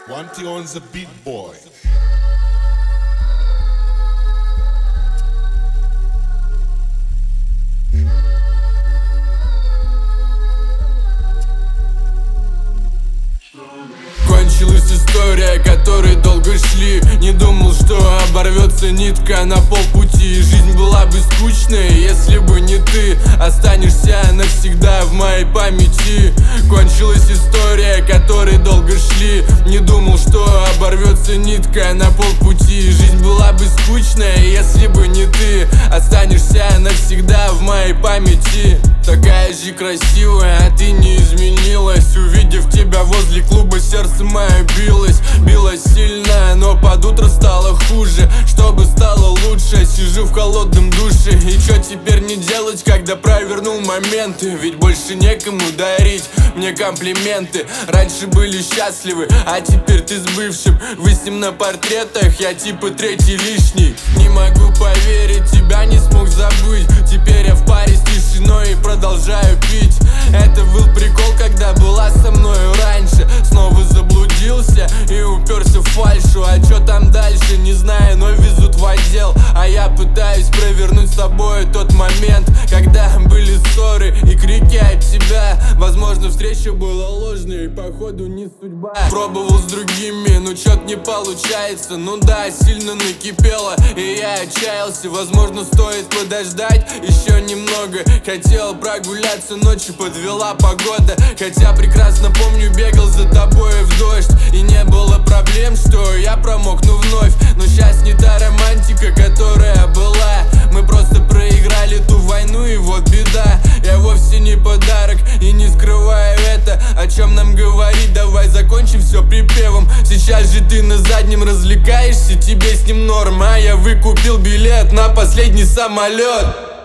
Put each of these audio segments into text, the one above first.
Wanty on the beat, boy. Кончилась история, которой долго шли. Не думал, что оборвется нитка на полпути. Жизнь была бы скучной, если бы не ты. Останешься навсегда в моей памяти. Кончилась история, которой долго шли. Не думал, что оборвется нитка на полпути. Жизнь была бы скучной, если бы не ты. Останешься навсегда в моей памяти. Такая же красивая, а ты не изменилась. Увидев тебя возле клуба, сердце мое билось. Билось сильно, но под утро стало хуже. Чтобы стало лучше, сижу в холодном душе. И чё теперь не делать, когда провернул моменты? Ведь больше некому дарить мне комплименты. Раньше были счастливы, а теперь ты с бывшим. Вы с ним на портретах, я типа третий лишний. Не могу поверить, тебя не смог забыть. Теперь я в паре с тишиной и продолжаю пить. Это был прикол, когда была со мною раньше. Снова заблудился и уперся в фальшу. А чё там дальше, не знаю, но везут в отдел. А я пытаюсь провернуть с тобой тот момент, когда были ссоры и крики от тебя. Возможно, встреча была ложной и походу не судьба. Пробовал с другими, но чё-то не получается. Ну да, сильно накипело и я отчаялся. Возможно, стоит подождать еще немного. Хотел прогуляться ночью, подвела погода. Хотя прекрасно помню, бегал за тобой в дождь. И не было проблем, что я промокну вновь. Но сейчас не та романтика, которая была. Мы просто проиграли ту войну, и вот беда. Я вовсе не подарок и не скрываю это. О чем нам говорить, давай закончим все припевом. Сейчас же ты на заднем развлекаешься, тебе с ним норм. А я выкупил билет на последний самолет.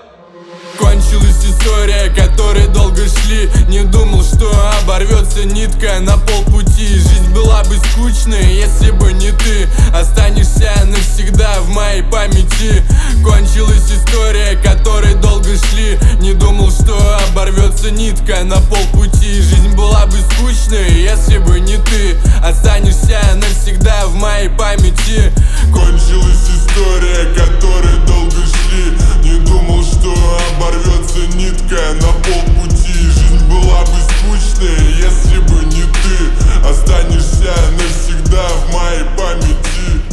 Кончилась история, которой долго шли. Не думал, что оборвется нитка на полпути. Жизнь была бы скучной, если бы не ты. Останешься навсегда в моей памяти. Кончилась история, которой долго шли. Не думал, что оборвется нитка на полпути. Жизнь была бы скучной, если бы не ты. Останешься навсегда в моей памяти. Кончилась история, которой долго шли. Не думал, что оборвется нитка на полпути. Жизнь была бы скучной, если бы не ты. Останешься навсегда в моей памяти.